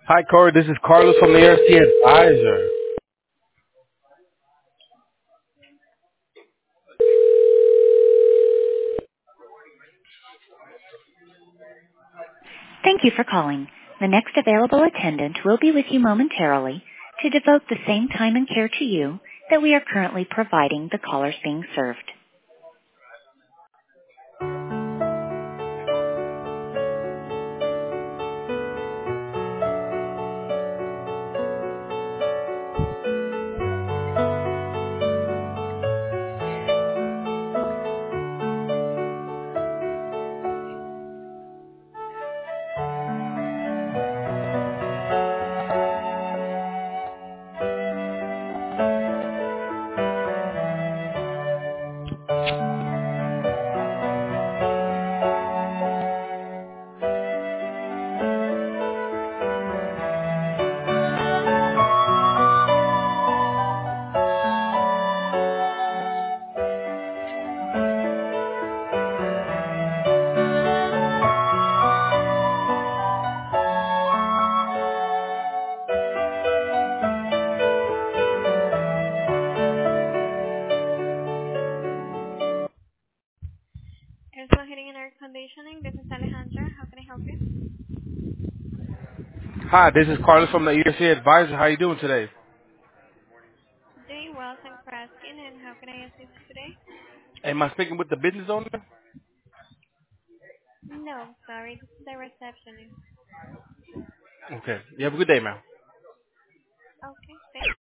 Hi, Corey. This is Carlos from the ARC Advisor. Thank you for calling. The next available attendant will be with you momentarily to devote the same time and care to you that we are currently providing the callers being served. Arizona Heating and Air Conditioning. This is Alejandra. How can I help you? Hi, this is Carlos from the ARC Advisor. How you doing today? Doing well. Thanks for asking. And how can I assist you today? Am I speaking with the business owner? No, sorry. This is the receptionist. Okay. You have a good day, ma'am. Okay. Thank